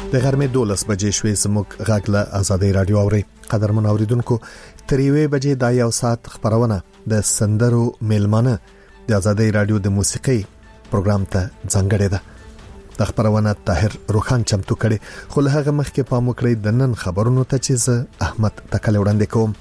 د غرمې 12 بجې شوې زموږ غږ له آزادۍ رادیو اوري. قدرمن اوریدونکو، تر 1 بجې دا یو ساعت خبرونه د سندرو میلمانه د آزادۍ رادیو د موسیقي پروګرام ته ځانګړې ده. د خبرونه طاهر روخان چمتو کړي، خو له هغه مخکې پام وکړئ د نن خبرونو ته چې زه احمد تکل وړاندې کوم.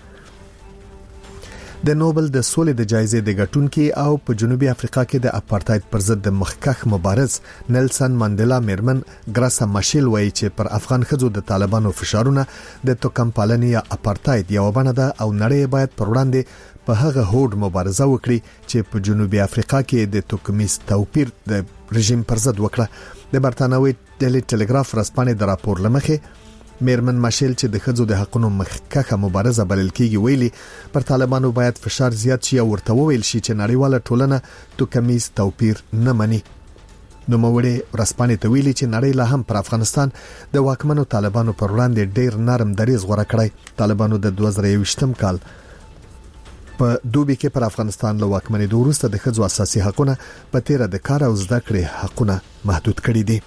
د نوبل د سولې د جایزې د ګټونکي او په جنوبي افریقا کې د اپارټاید پر ضد د مخکښ مبارز نیلسن منډیلا میرمن ګراسا ماشیل وایي چې پر افغان ښځو د طالبانو فشارونه د توکم پالنې یا اپارټاید یو بڼه ده او نړۍ باید پر وړاندې په هغه هوډ مبارزه وکړي چې په جنوبي افریقا کې د توکمیز توپیر د رژیم پر ضد وکړه. د برتانوي ډیلی ټلګراف رسپانې د راپور لمخې میرمن ماشیل چې د ښځو د حقوقو مخکښه مبارزه بلل کیږي ویلي پر طالبانو باید فشار زیات شي او ورته وویل شي چې نړیواله ټولنه توکمیز توپیر نه مني. نو موړي رسپانې ته ویلي چې نړۍ لا هم پر افغانستان د واکمنو طالبانو پر وړاندې ډیر نرم دریځ غوړه کړی. طالبانو د 2021م کال په دوبي کې پر افغانستان له واکمنۍ وروسته د ښځو اساسي حقوقونه په تیر د کار او زده کړې حقوقونه محدود کړي دي.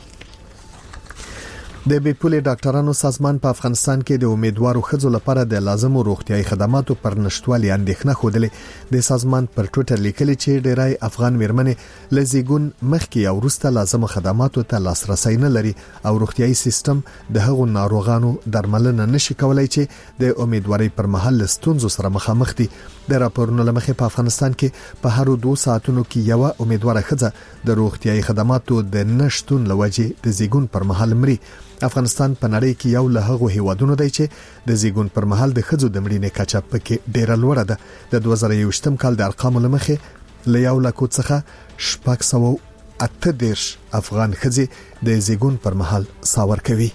د بیپولې ډاکټرانو سازمان په افغانستان کې د امیدوارو ښځو لپاره د لازمو روغتيایي خدماتو پر نشټوالي اندېښنه خوده. د سازمان پر ټوئیټر لیکلي چې ډیری افغان میرمنې لزیګون مخکې او وروسته لازمو خدماتو ته لاسرسي نه لري او روغتيایي سیستم د هغو ناروغانو درملنه نشي کولای چې د امیدواري پر مهال ستونزو سره مخامخ دي. د راپورونو لمخې په افغانستان کې په هر 2 ساعتونو کې یو امیدواره ښځه د روغتيایي خدماتو د نشټون لوجې د زیګون پر مهال مري. افغانستان په نړۍ کې یو له هغو هیوادونو دی چې د زیګون پر مهال د ښځو د مړینې کچه پکې ډیره لوړه ده. د 2021م کال د ارقامو لمخې له 100,000 څخه 638 افغان ښځې د زیګون پر مهال ساور کوي.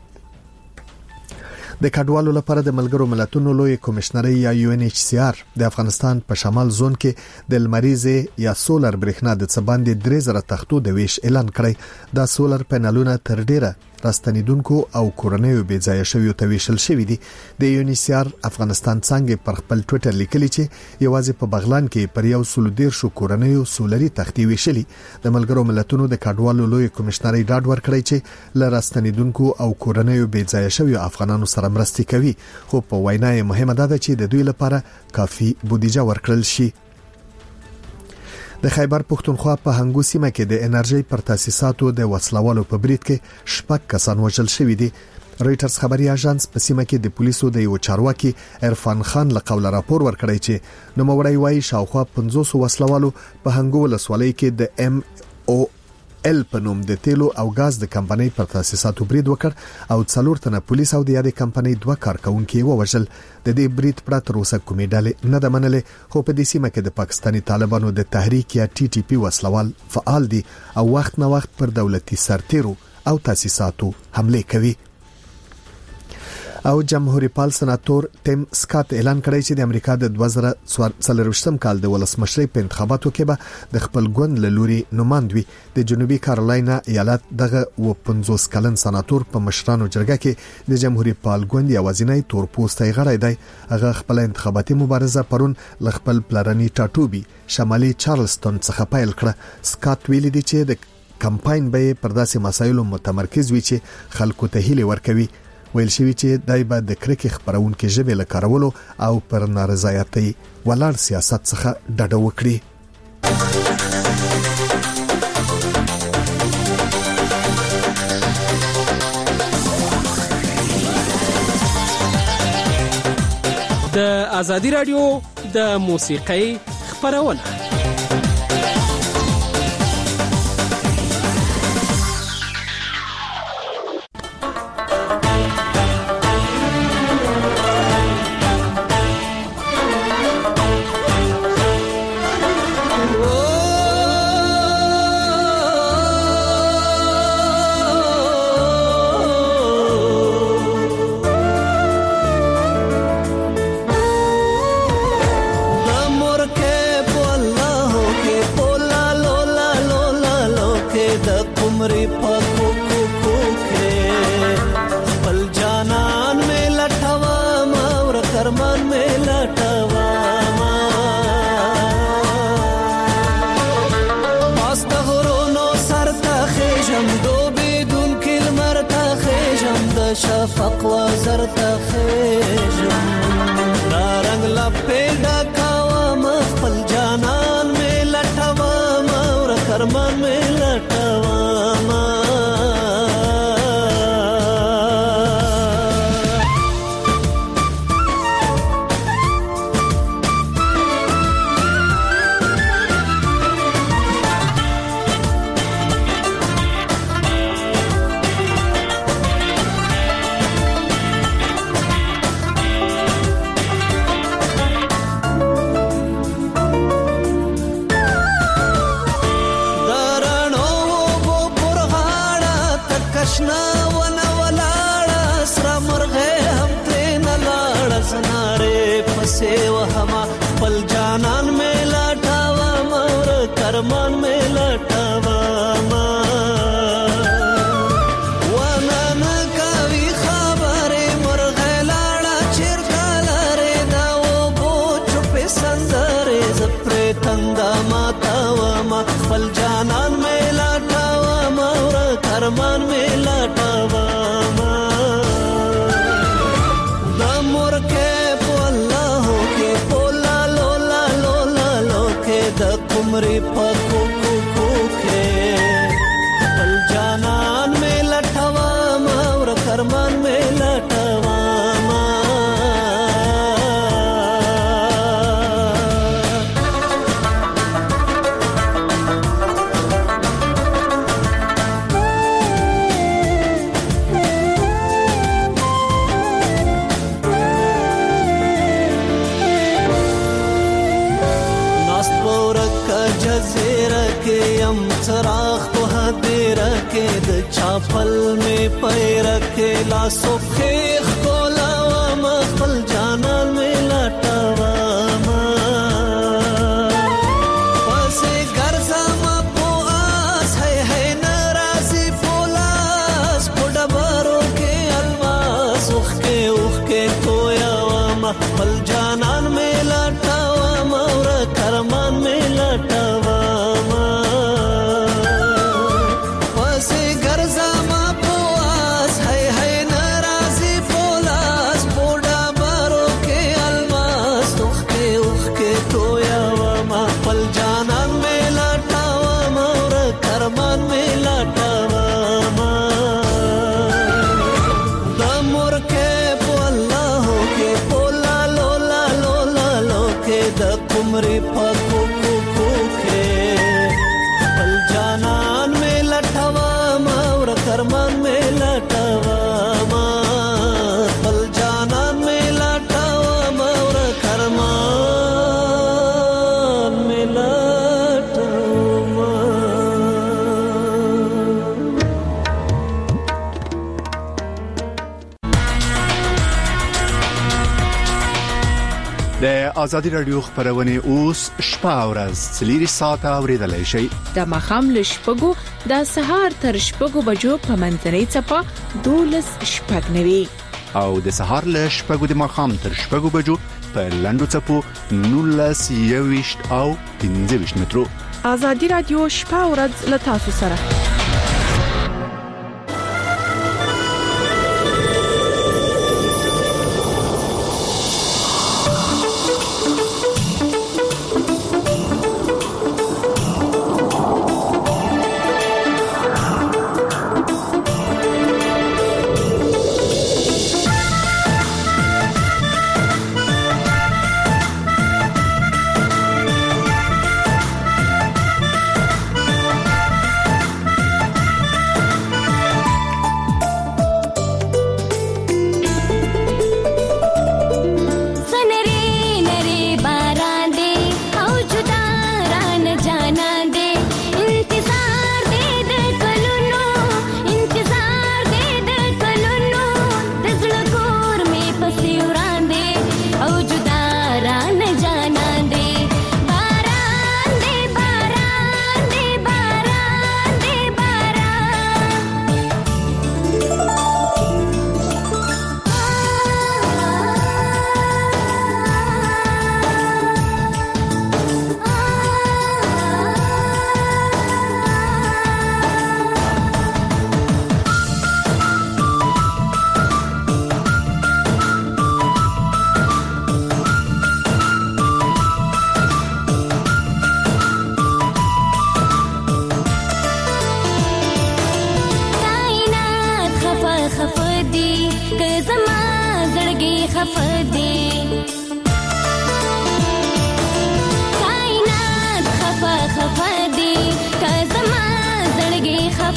د کډوالو لپاره د ملګرو ملتونو لوی کمشنري یا UNHCR د افغانستان په شمال زون کې د لمریزې یا سولر برېښنا د څباندې 3000 تختو د ویش اعلان کړی. دا سولر پینلونه تر ډیره راستنیدونکو او کورنیو بې ځای شویو ته ویشل شوی دي. د UNHCR افغانستان څنګه پر خپل ټوئیټر لیکلي چې یوازې په بغلان کې پر 113 کورنیو سولري تختې ویشلي. د ملګرو ملتونو د کډوالو لوی کمشنري ډاډ ورکړی چې ل راستنیدونکو او کورنیو بې ځای شویو افغانانو سره مرستې کوي، خو په وینا یې مهمه ده چې د دوی لپاره کافي بودیجه ورکړل شي. د خیبر پښتونخوا په هنګو سیمه کې د انرژي پر تاسیساتو د وسلوالو په بریټ کې 6 کسان وژل شوي دي. رويټرز خبري اژانس په سیمه کې د پولیسو د یو چارواکي عرفان خان له قوله راپور ورکړی چې نوموړی وايي شاوخوا 500 وسلوالو په هنګو ولسوالۍ کې د MOL په نوم د تیلو او غاز د کمپنۍ پر تاسیساتو برید وکړ او 4 تنه پولیس او د یادې کمپنۍ 2 کارکونکو ووژل. د دې برید پر تر اوسه کومې ډلې نه د منلې، خو په دې سیمه کې د پاکستاني طالبانو د تحریک یا TTP وسلوال فعال دي او وخت نه وخت پر دولتي سرتیرو او تاسیساتو حمله کوي. او جمهوریت پال سناتور ټیم سکات اعلان کړی چې د امریکا د 2024م کال د ولسمشرۍ په انتخاباتو کې به د خپل ګوند له لوري نمائندوي. د جنوبي کارولاینا ایالت دغه 50 کلن سناتور په مشرانو جرګه کې د جمهوریت پال ګوند یوازینی تورپوستی غړی دی. هغه خپل انتخاباتي مبارزه پرون ل خپل پلرني ټاټوبي شمالي چارلستون څخه پیل کړه. سکات ویلي دی چې د کمپاین به پر داسې مسایلو متمرکز وي چې خلکو ته هیله ورکوي. ویل شوی چې دای به د کرکې خبرونکو ژبه لکارولو او پر نارضایتۍ ولاړ سیاست څخه ډډه وکړي. د آزادی رادیو د موسیقۍ خبرونه سر تا خیشم دو بدون کلمر تا شفق وزر تخیجم دا رنگ لپیدا کوا مخفل جانان میں لٹوا مور کرمان میں لٹوا सेव हमा पल जानन में लटावा मोर करमान में लटावा वनन कवि खबरे मोर गलाड़ा चिरकालरे दाओ बो चुपे संदरे जप्रे तंदा मातावा मा पल जानन में लटावा मोर करमान में लटावा कुमरी पको कुके पल जानन में लटवा मौर करमान में लटवा चराग तो हदेर के द चापल में पैर के लासो खेख को लावा मखल जानन में लटावा पसे गर्जा मा पो आस है नाराजी पोलास पुडबारो के अलवास उख के कोयावा मखल जानन में लटावा मौर करमान में लटावा कुमरी पको कुके पल जानन में लटवा मौर करमान में लटवा पल जानन में लटवा मौर करमान में लटवा। د آزادی رادیو خبرونه اوس شپه ورځ 3 ساعته اوریدلای شئ د مخام لشپګو د سهار تر شپګو بجو په منځنۍ چپا 12 شپګنوي او د سهار لشپګو د مخام تر شپګو بجو په لندو چپو 19 او 15 مترو. آزادی رادیو شپه ورځ لتاسو سره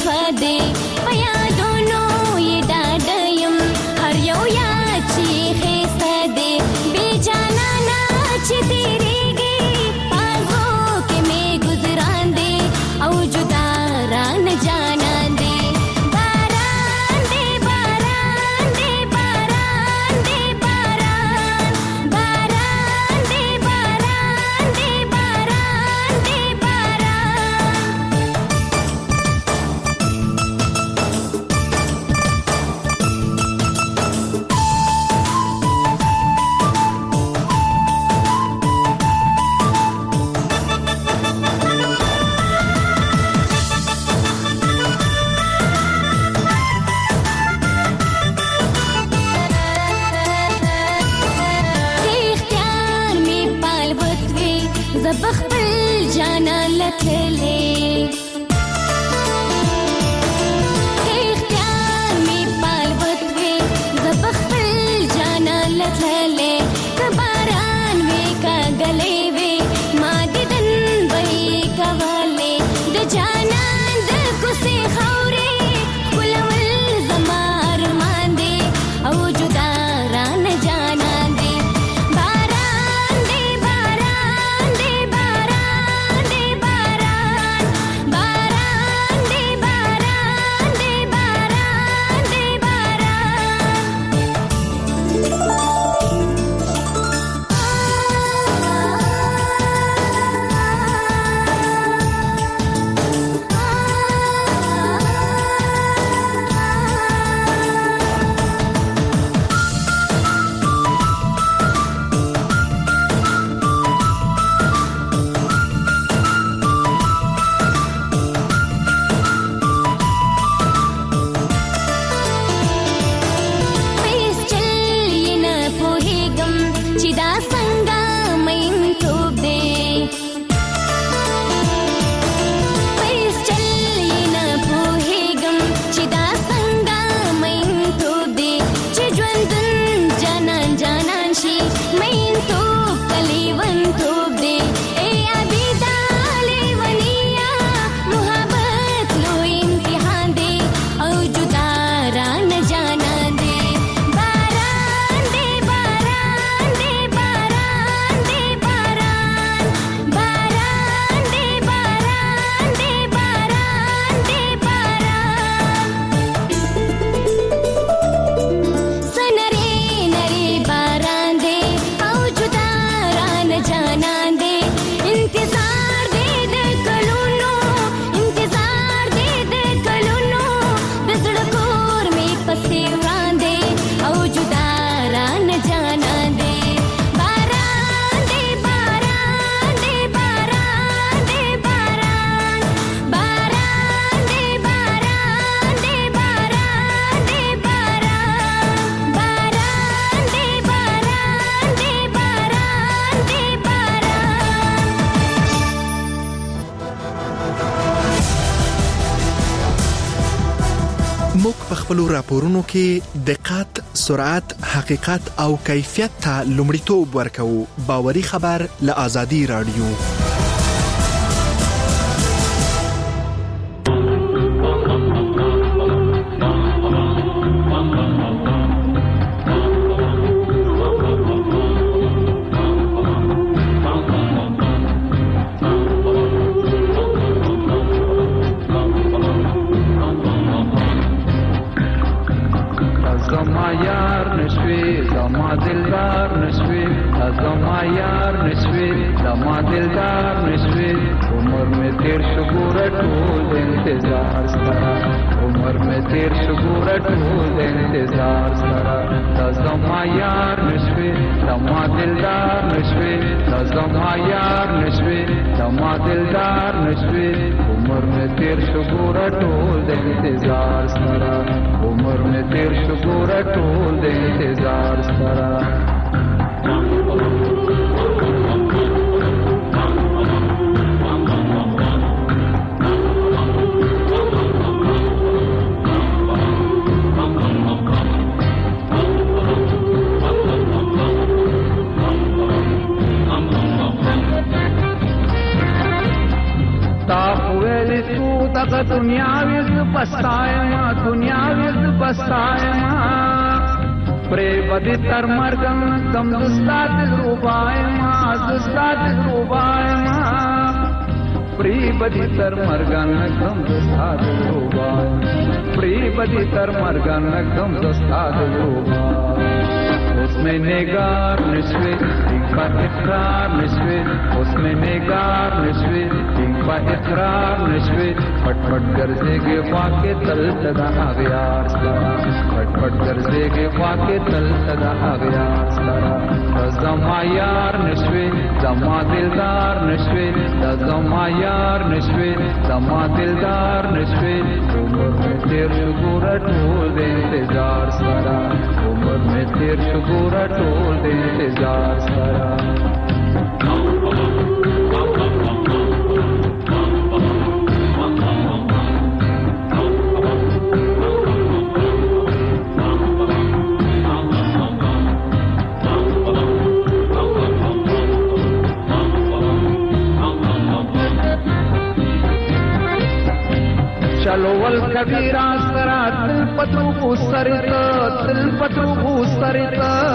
شپده پیا دونو یې ډاډیم هر یو یا چې خسته دی بی جانانا چې تیریږي پازو کې می گزاران دی او جدا ران جانان دی باران دی باران دی باران دی باران باران دی باران دی باران دی باران اختیار می پال بتوي زبخل جانا لتلي اختیار می پال بتوي زبخل جانا لتلي کباران وی کا گلې وی ما دیدن وی کواله د جانان د کوسي خوري ولول زمار مان دي او جدا ران جانان دي باران دی باران دی باران دی باران باران دی باران دی باران دی پیس چلی نه پوهیږم چې دا څنګه مین توب دی پیس چلی نه پوهیږم چې دا څنګه مین توب دی چې ژوندون جانان جانان شي مین توب کلیون توب دی ای عبیدا لیونیا محبت لوی امتحان دی او جدا ران جانان دی باران دی باران دی باران دی باران باران دی باران دی باران دی باران سنری نری باران دی او جدا ران جانان دی انتظار دی د کلونو انتظار دی د کلونو د زړه کور می پسې وړاندې او جدا ران جانان دی باران دی باران دی باران دی باران باران دی باران دی باران دی باران باران دی باران دی باران دی باران موږ په خپل راپورونو کې دقت، سرعت، حقیقت او کیفیت ته لومړیتوب ورکوو. باوري خبر له آزادي رادیو. زما یار نشوي زما دلدار نشوي زما یار نشوي زما دلدار نشوي عمر میں تیر شو ګوره ټول انتظار سره عمر میں تیر شو ګوره ټول انتظار سره زما یار نشوي زما دلدار نشوي زما یار نشوي زما دلدار نشوي عمر میں تیر شو ګوره ټول انتظار سره عمر میں تیر شو ګوره ټول انتظار سره تا ویلی تو دغه دنیا وز پستایم دنیا وز پستایم پرې بدی تر مرګم کم دستا دل روبایم پرې بدی تر مرګم کم دستا دل روبایم پرې بدی تر مرګم کم دستا دل روبایم उसमें नेगार निश्वे इनका इकरार निश्वे उसमें नेगार निश्वे इनका इकरार निश्वे फटफट गरजेगे वाके तल सदा आगयार सारा फटफट गरजेगे वाके तल सदा आगयार सारा जमा यार निश्वे जमा दिलदार निश्वे जमा यार निश्वे जमा दिलदार निश्वे उम्र में तेर शुगुर ढोल दे इंतजार सारा उम्र में तेर शुगुर ढोल दे इंतजार सारा चलो वल कबीरा सरा दिल पतरू सरित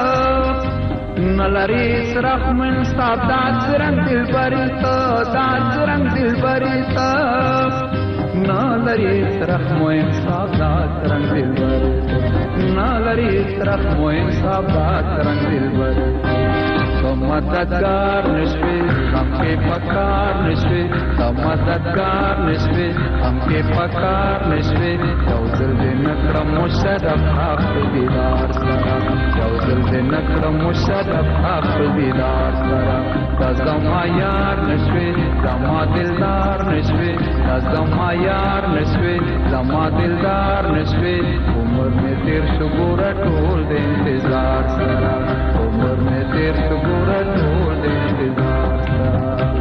नलरी सरफ में सादात रंग दिल बरित नलरी सरफ में सादात रंग दिल बरित नलरी सरफ में सादात रंग दिल बरित मददगार निश्वे हमके पकार निश्वे मददगार निश्वे हमके पकार निश्वे चौदल दिन क्रम मुशरफ आखिर दीदार सरा चौदल दिन क्रम मुशरफ आखिर दीदार सरा तज़मा यार निश्वे जमा दिलदार निश्वे तज़मा यार निश्वे जमा दिलदार निश्वे उम्र में तेर शुगुर ढोल दे इंतजार सरा उम्र में तेर शुगुर ढोल दे इंतजार सरा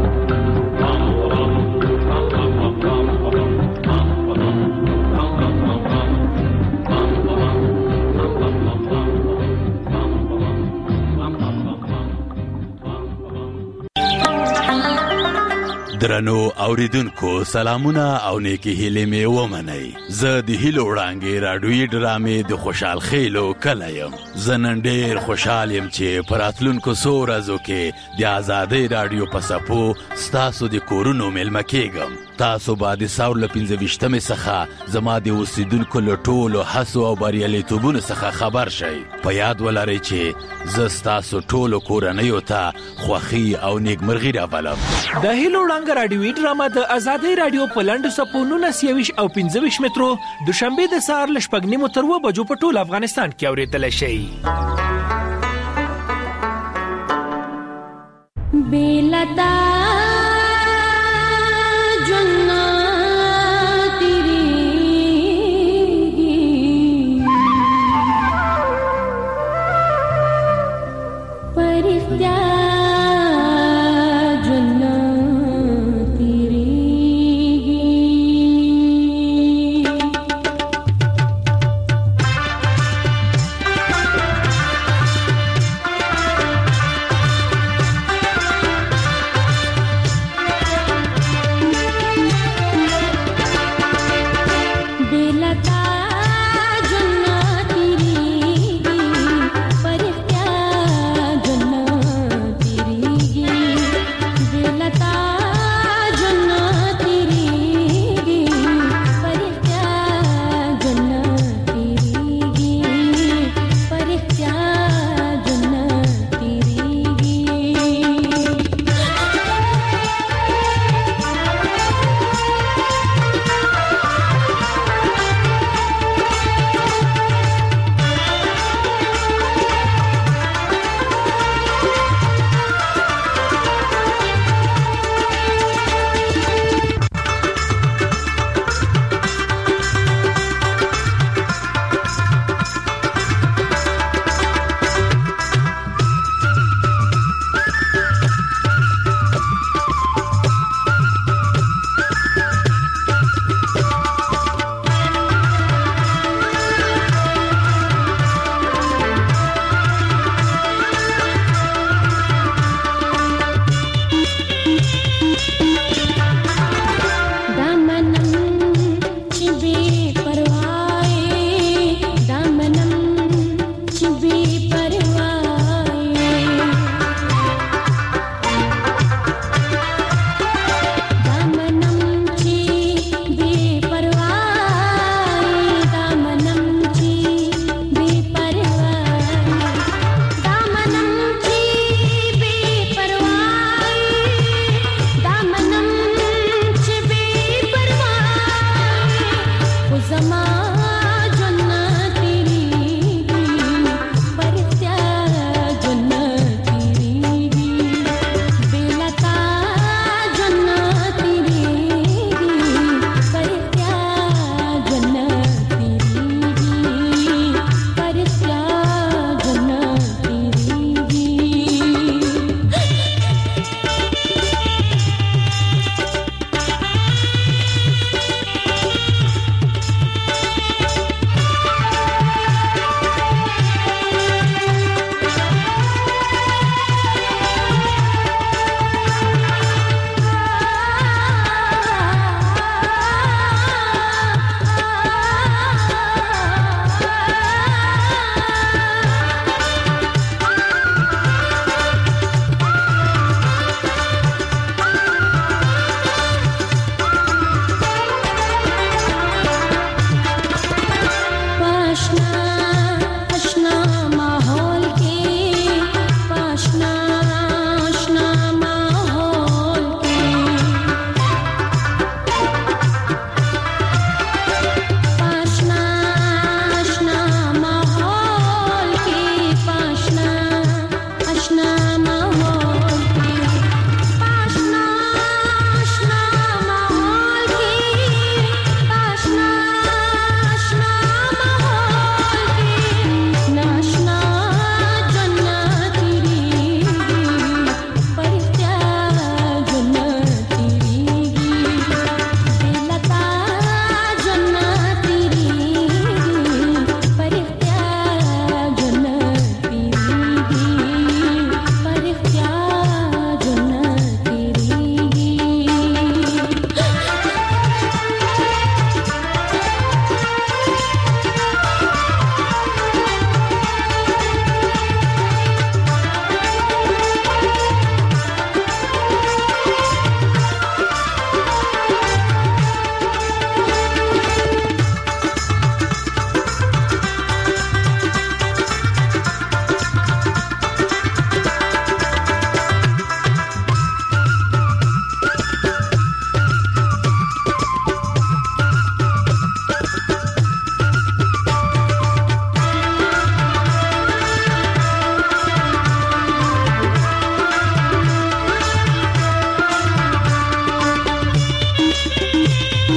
درنو اوریدونکو سلامونه او نیکی هیلې مې ومنئ زه د هیلو وړانګې راډیویي ډرامې د خوشحال خیلو کلی یم زه نن ډېر خوشحال یم چې په راتلونکو څو ورځو کې د ازادۍ راډیو په څپو ستاسو د کورونو میلمه کیږم تاسو به د ساور له 25مې څخه زما د اوسیدونکو له ټولو هڅو او بریالیتوبونو څخه خبر شئ په یاد ولرئ چې زه ستاسو ټولو کورنیو ته خوښي او نیکمرغي راولم د هیلو وړانګه راډیویي ډرامه د ازادۍ راډیو په لنډو څپو 19 او 25 مترو دوشنبه د سهار له 9:30 تر 2 بجو په ټول افغانستان کې اورېدلی شئ बेलता जुन्ना तेरी परिस्या जुन्ना तेरी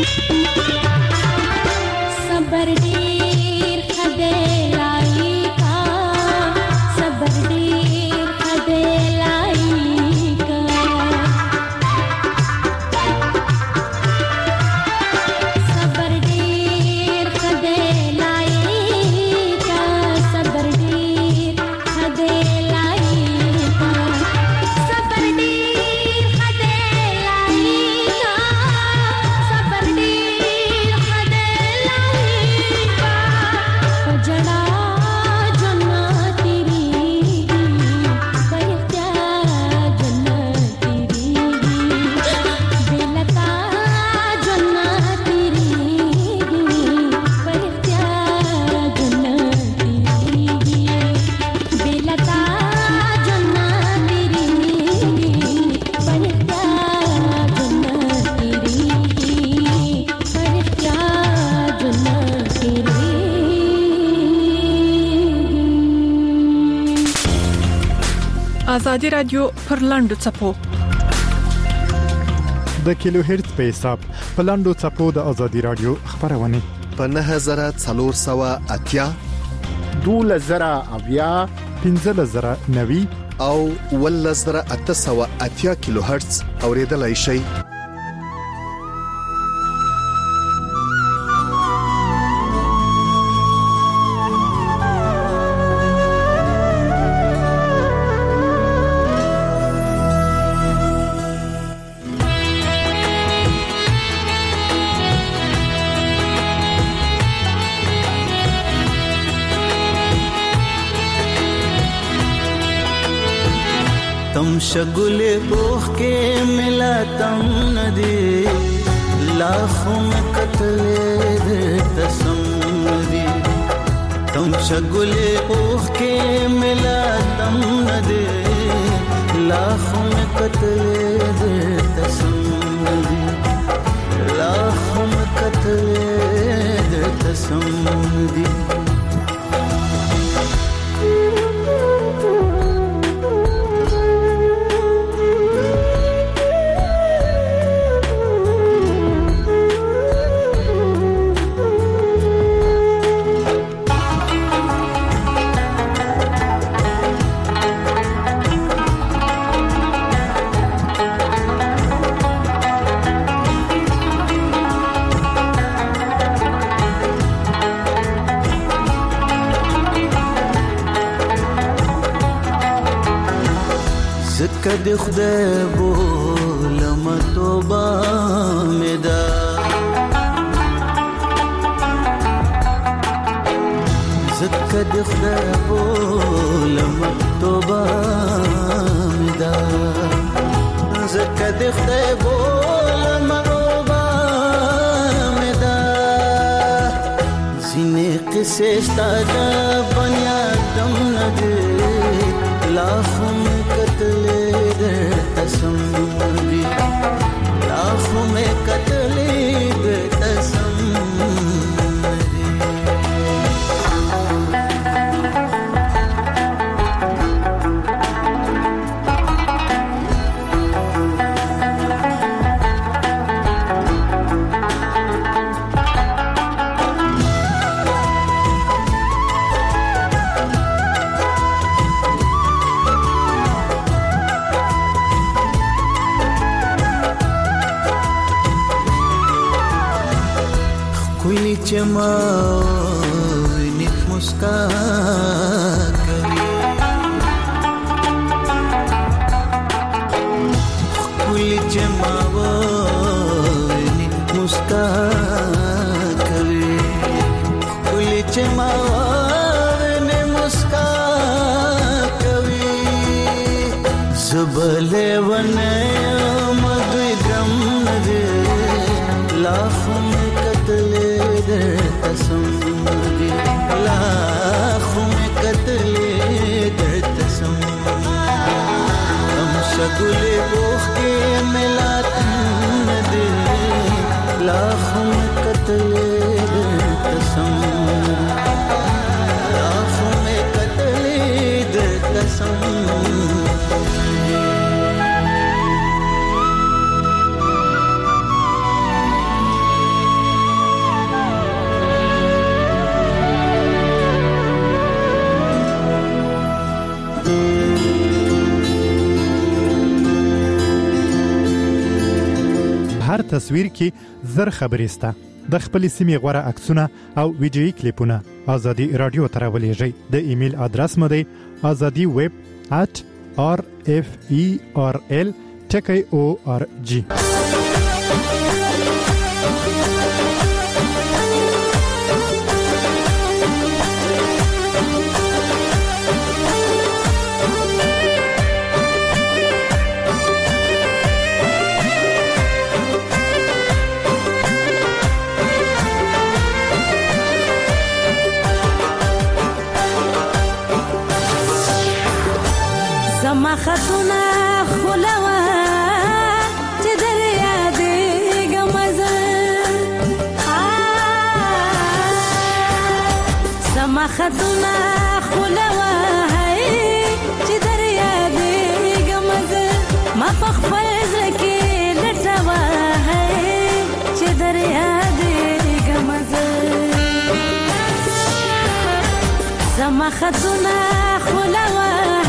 آزادي رادیو پر لاندو چپو د کیلو هرتز په حساب په لاندو چپو د آزادي رادیو خبرونه په 9480 2000 1590 او 1880 کیلو هرتز اوریدلای شئ. तम शगुले बोख के मिला तम नदी लाखों में कतले दे तसम नदी तम शगुले बोख के मिला तम नदी लाखों में कतले दे तसम नदी लाखों में कतले दे तसम नदी کد خدای بولم توبه مدا زکد خدای بولم توبه مدا زکد خدای بولم توبه مدا زینه قصه ستاد بنیادم نده लाखों में कतले दे तसम नदी लाखों में कतले दे तसम नदी चमा नित मुस्कान करे कुल चमा नित मुस्कान करे कुल चमा ने मुस्कान करे सुबले वने मधुरम नदे लाखों में कतले तसम नदी लाखों में कतले दर तसम हम शगुले बोख के मिला नदी लाखों में कतले दर तसम लाखों में कतले दर तसम هر تصویر کې زر خبرې سته. د خپل سیمې غوړه عکسونه او ویډیويي کلیپونه ازادي رادیو ته راولېږئ. د ایمیل ادرس مو دی azadi@referl.org. خطونه خلوا چې در یادېږم زه زما خطونه خلوا چې در یادېږم زه ما په خپل زړه کې لټوه چې در یادېږم زه زما خطونه خلوا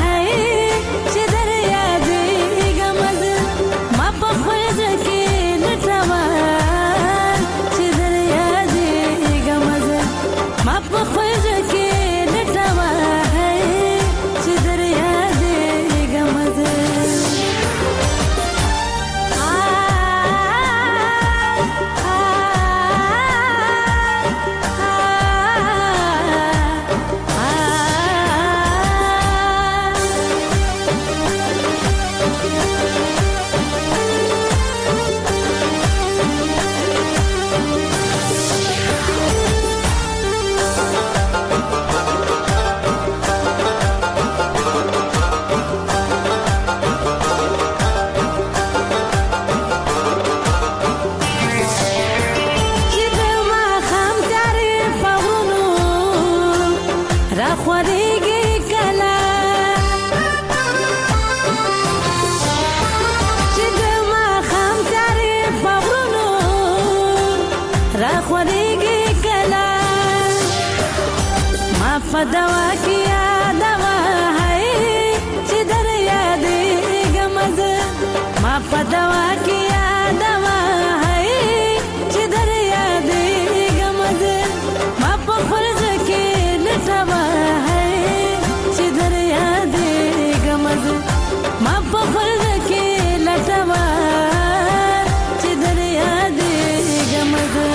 دوا کیا دوا چې در یادېږم زه ما په دوا کیا دوا چې در یادېږم زه ما په فرض کې لټوه چې در یادېږم زه ما په فرض کې لټوه چې در یادېږم زه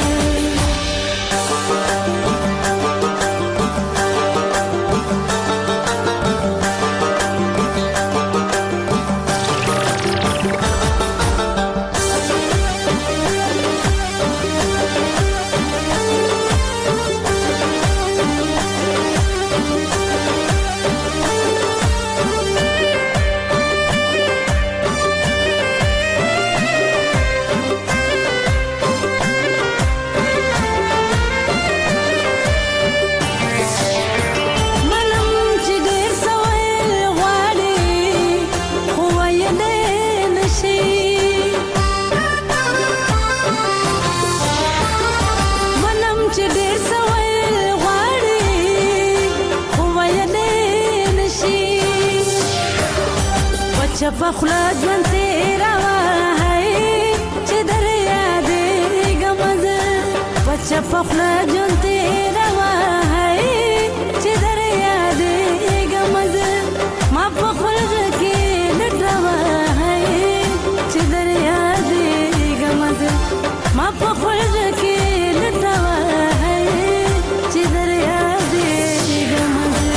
فخلا ژوند تیروا چې در یادېږم زه پچه فخلا ژوند تیروا چې در یادېږم زه ما په خپل زړه کې لټوه چې در یادېږم زه ما په خپل زړه کې لټوه چې در یادېږم زه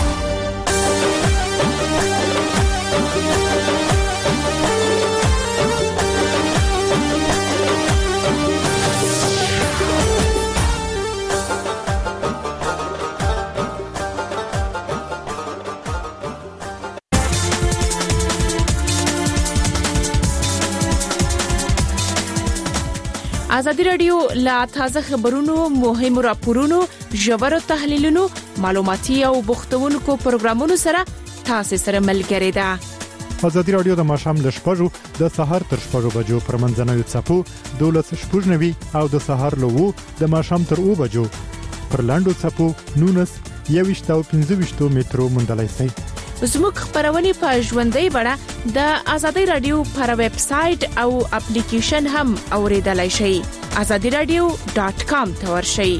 ازادي رادیو لا تازه خبرونو مهم راپورونو ژور تحلیلونو معلوماتي او بوختونکو پروګرامونو سره تاسو سره ملګری ده. ازادي رادیو د ماښام ل 6:00 د سهار تر 6:00 بجو پر منځنوي څپو 12:90 او د سهار له 2 د ماښام تر 2 بجو پر لاندو څپو 19 21 او 25 مترو مندلای سي. زموږ خبرونه په ژوندۍ بڼه د آزادۍ رادیو پر ویب سټ او اپلیکیشن هم اوریدلای شئ. azadiradio.com ته ورشئ.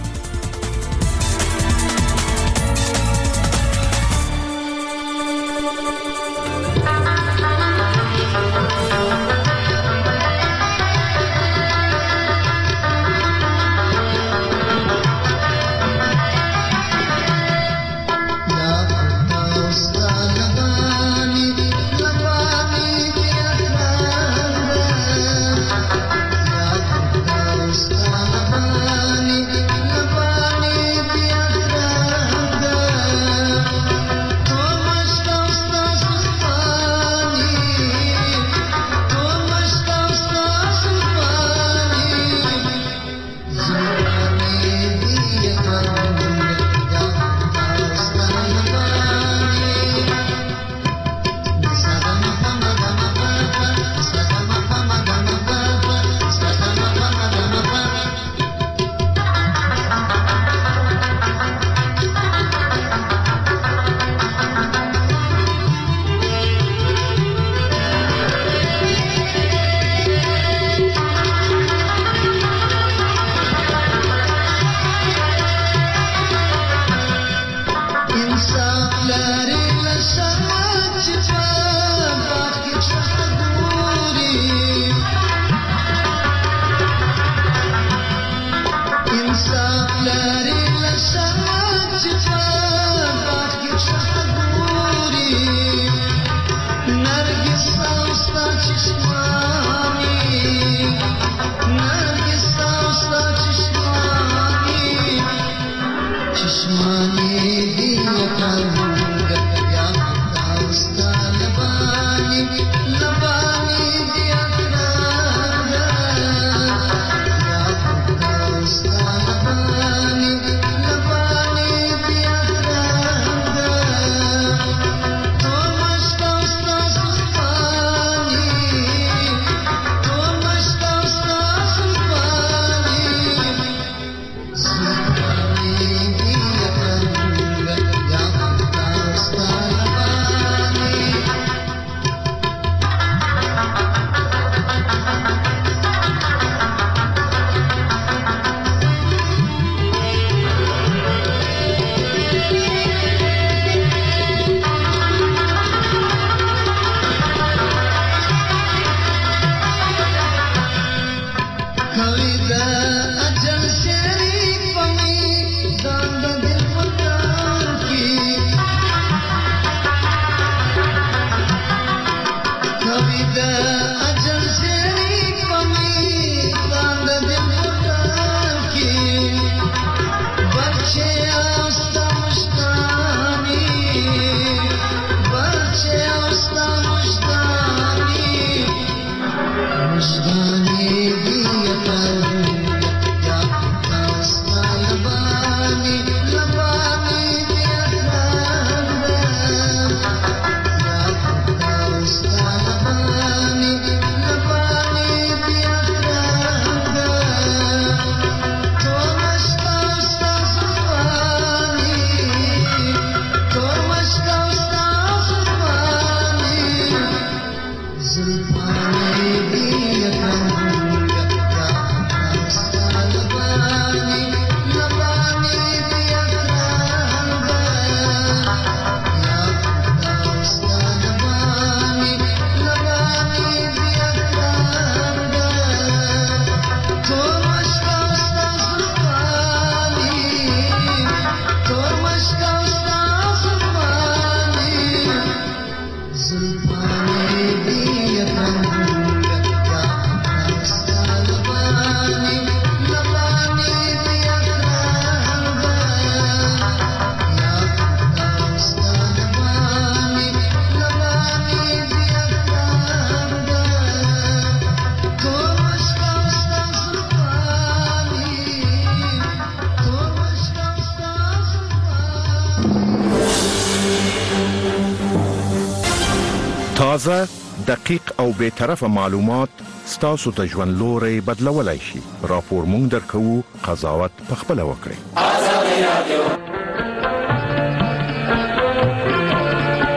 تازه، دقیق او به طرفه معلومات ستاسو ته ژوند لوري بدلولای شي. راپور مونږ درکو، قضاوت پخپل وکړئ. آزادي رادیو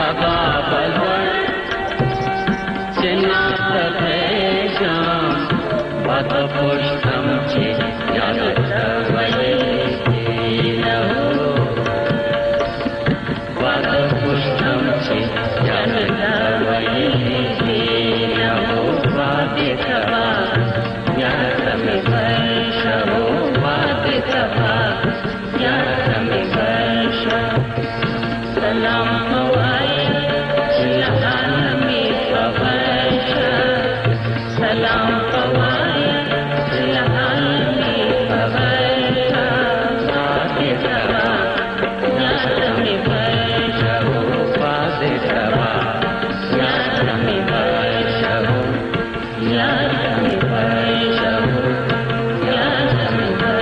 هوا بلور چنا تخشم بات پشتم چی یادت ولی نهو بات پشتم چی یادت ولی نهو بات تبا یادم برشو بات تبا یادم برشو سلام هوای لحالمی فبرشو سلام هوای لحالمی فبرشو بات تبا یادم برشو بات تبا یادم برشو یادم برشو یادم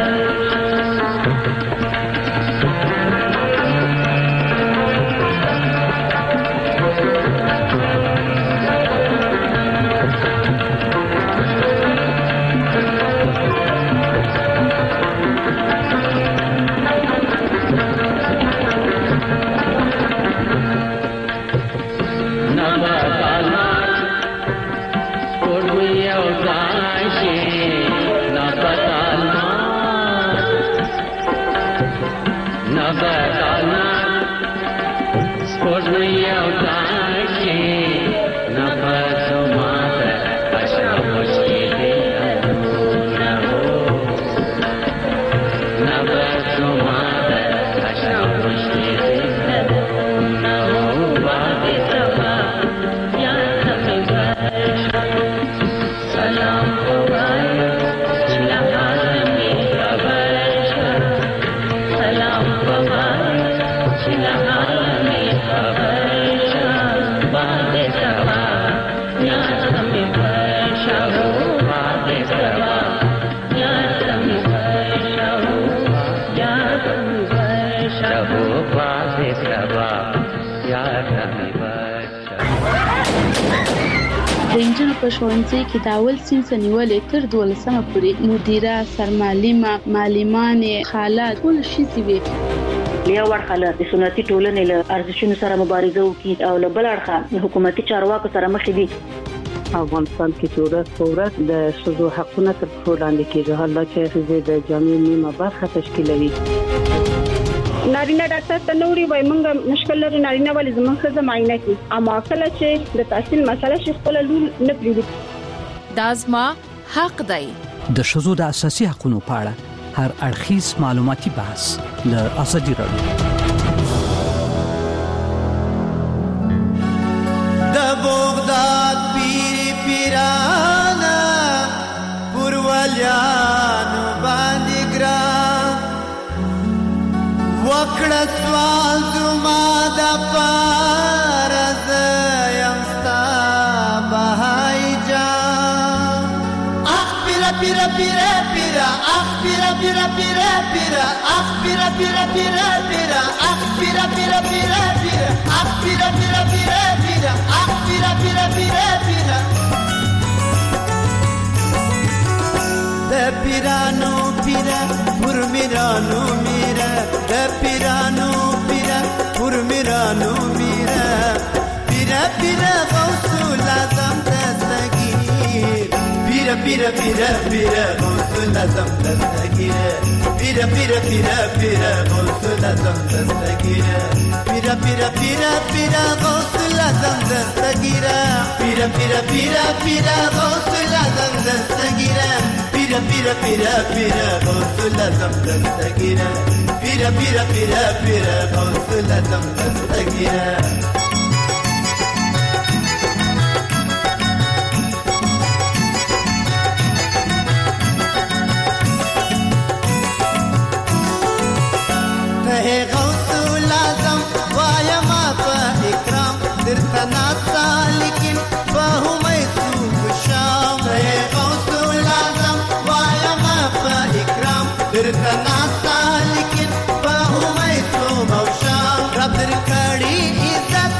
رنجر په ښوونځي کې د اول صنف نیولې تر 12مه پورې مدیره سرمعلمه معلمانې خالات ټول شي وي یو ورخاله د سنتي ټولنې له ارزښتونو سره مبارزه وکړي او له بل اړخه حکومتي چارواکو سره مخ دي. افغانستان کې چې ورځ د ښځو حقونه تر پښو لاندې کېږي، حالا چې ښځې د جامعې نیمه برخه تشکیلوي. نارینه ډاکټر ته نوري وای مونږ مشکل لري نارینه ولې زموږ ښځه معاینه کوي، اما کله چې د تحصیل مسله شي خپل لول نه پریږدي. دازما حق دی. د ښځو د اساسي حقوقو په اړه هر اړخیز معلوماتي بحث له ازادي راډیو. د بغداد پیرانا پروالیانو باندې ګران وکړه سوال زما د پاره زیم ستا بهای جان اخ پیرا پیرا پیرا پیرا اخ پیرا پیرا پیرا پیرا اخ پیرا پیرا پیرا پیرا اخ پیرا پیرا پیرا پیرا اخ پیرا پیرا پیرا پیرا اخ پیرا پیرا پیرا پیرا د پیرانو پیرا پر میرانو میرا د پیرانو پیرا پر میرانو میرا پیرا پیرا غوث لازم دستگیر پیرا پیرا پیرا پیرا غوث لازم دستگیر پیرا پیرا پیرا پیرا غوث لازم دستگیر پیرا پیرا پیرا پیرا غوث لازم دستگیر پیرا پیرا پیرا پیرا غوث لازم دستگیر پیرا پیرا پیرا پیرا غوث لازم دستگیر پیرا پیرا پیرا پیرا غوث لازم دستگیر غوث لازم وایا ما په اکرام درته ناسا لیکن فهمې سوق شام غوث لازم وایا ما په اکرام درته ناسا لیکن فهمې سوق شام رب در کړي عزت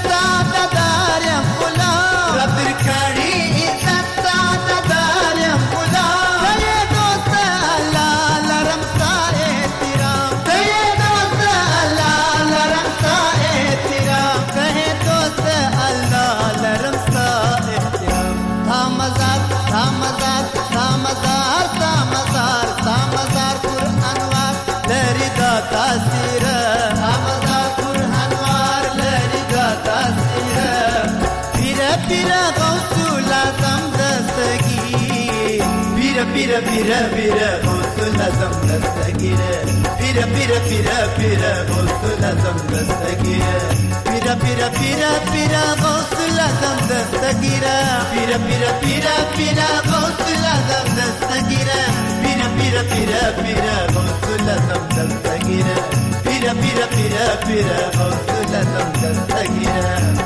پیرا غوث العظم دستگیر پیرا پیرا پیرا پیرا غوث العظم دستگیر پیرا پیرا پیرا پیرا غوث العظم دستگیر پیرا پیرا پیرا پیرا غوث العظم دستگیر پیرا پیرا پیرا پیرا غوث العظم دستگیر پیرا پیرا پیرا پیرا غوث العظم دستگیر پیرا پیرا پیرا پیرا غوث العظم دستگیر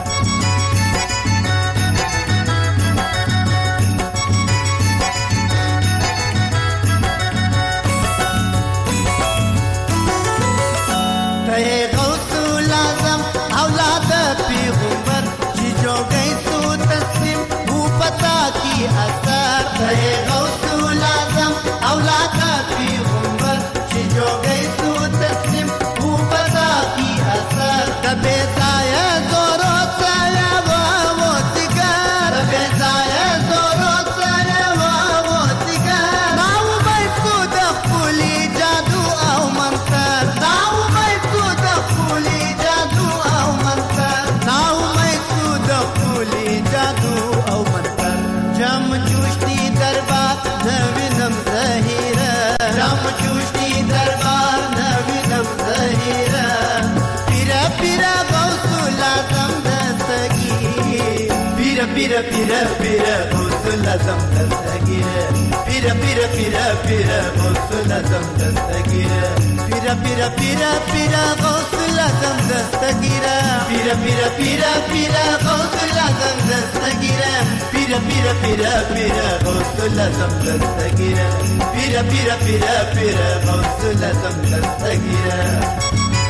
Pira pira pira غوث العظم دستگیر pira pira pira pira غوث العظم دستگیر pira pira pira pira غوث العظم دستگیر pira pira pira pira غوث العظم دستگیر pira pira pira pira غوث العظم دستگیر pira pira pira pira غوث العظم دستگیر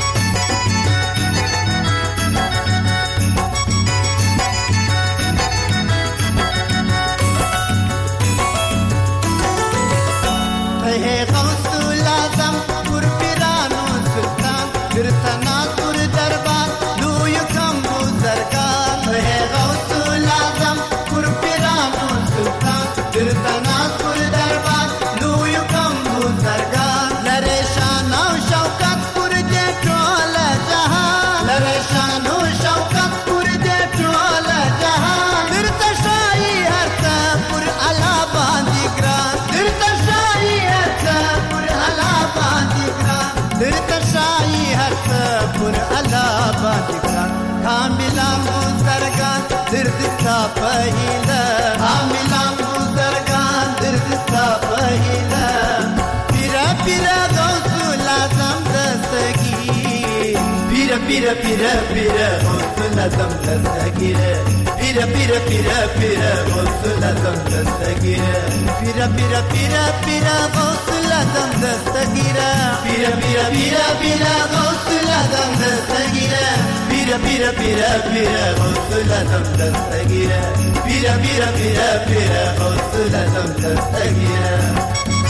पहिला आमिला बुजरगान दिरसा पहिला पिरा पिरा غوث العظم دستگیر पिरा पिरा पिरा पिरा غوث العظم دستگیر पिरा पिरा पिरा पिरा غوث العظم دستگیر पिरा पिरा पिरा पिरा غوث العظم دستگیر पिरा पिरा पिरा पिरा غوث العظم دستگیر pira pira pira pira غوث العظم دستگیر pira pira pira pira غوث العظم دستگیر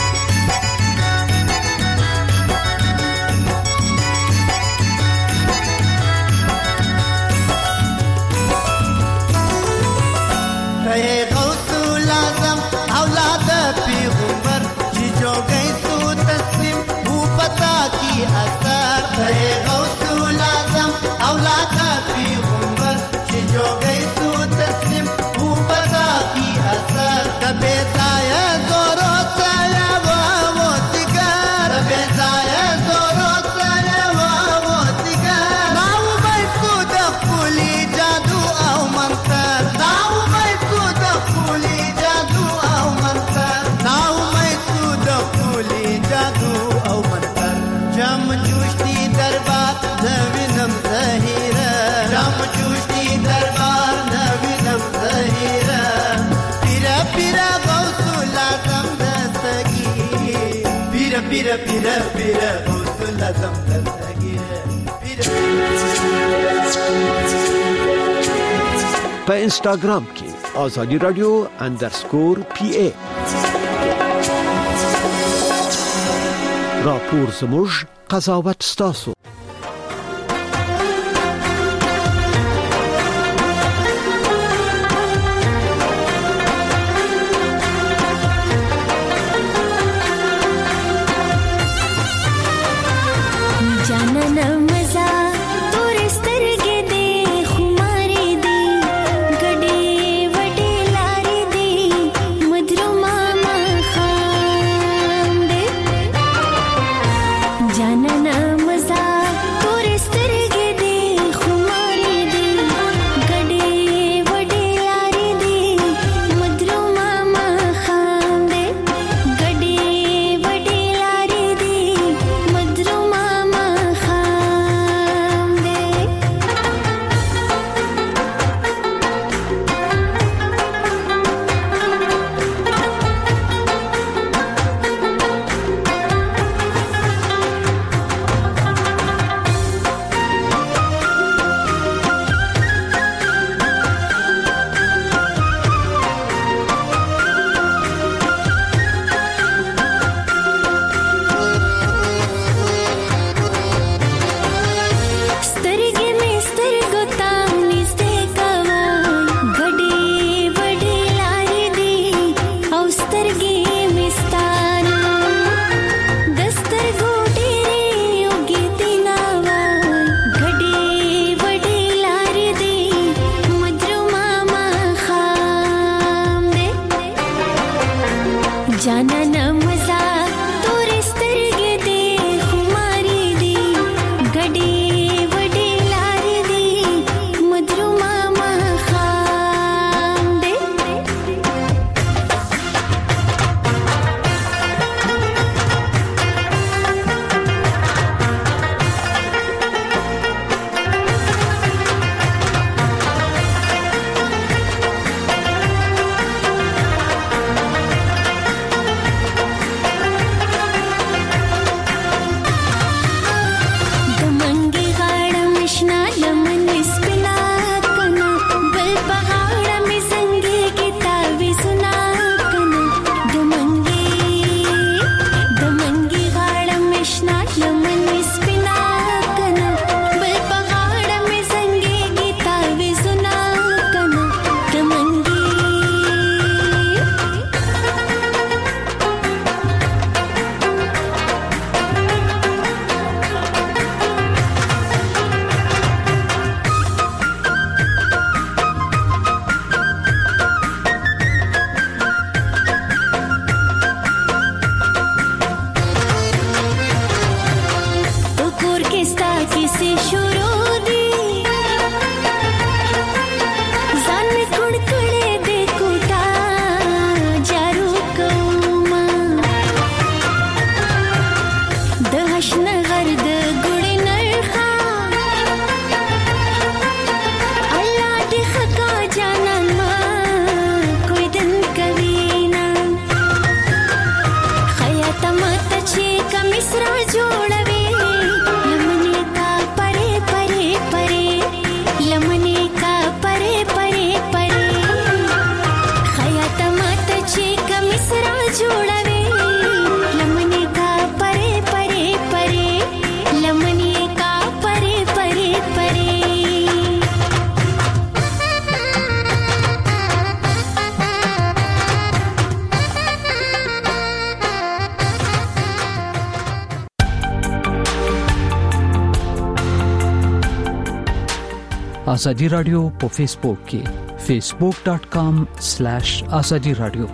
غوث العظم اولاد پیغمبر جی جو گئی تو تسلیم وہ پتا کی اثر غوث العظم اولاد پیغمبر جی جو گئی تو تسلیم وہ پتا کی اثر کبھی ضائع زورو ضائع وہ دیگر کبھی ضائع زورو ضائع وہ دیگر ناو بیسود پولی جادو او منتر ناو بیسود پولی جادو او منتر ناو بیسود پولی جادو او منتر جم جوشتی دربار نوینم ظهیره جم جوشتی دربار نوینم ظهیره پیرا پیرا غوث العظم دستگیر پیرا پیرا پیرا پیرا غوث العظم دستگیر په انسټاګرام کې آزادی رادیو _PA راپور زموږ قضاوت ستاسو मजा तोरे स्तरगे दे खुमारी दे गडे ازادي رادیو په فیسبوک کې facebook.com/azadi radio.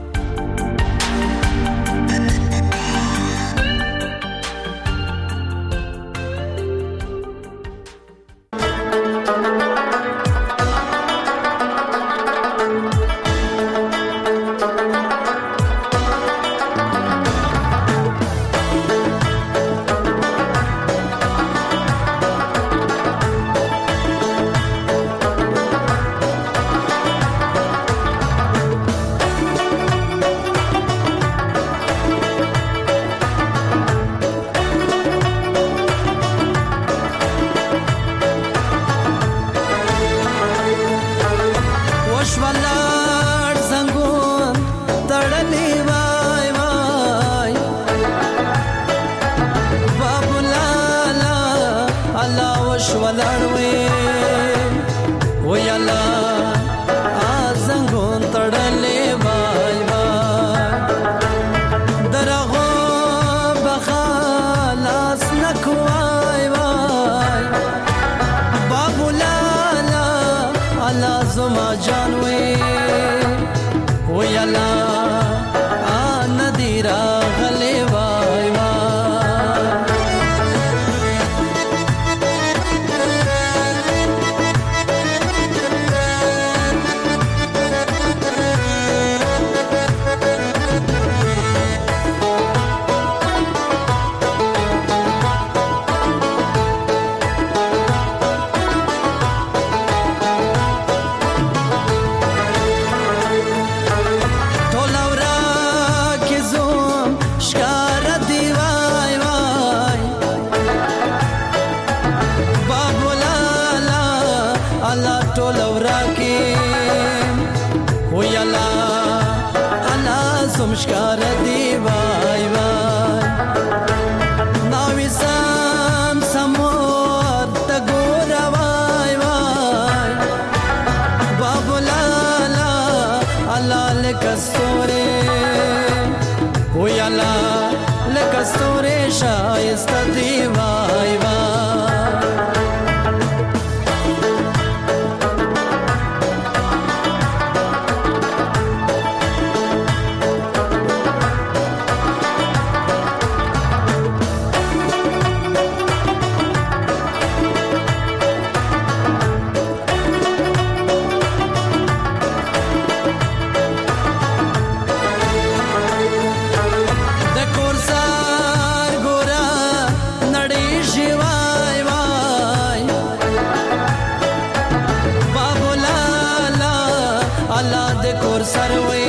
Sarve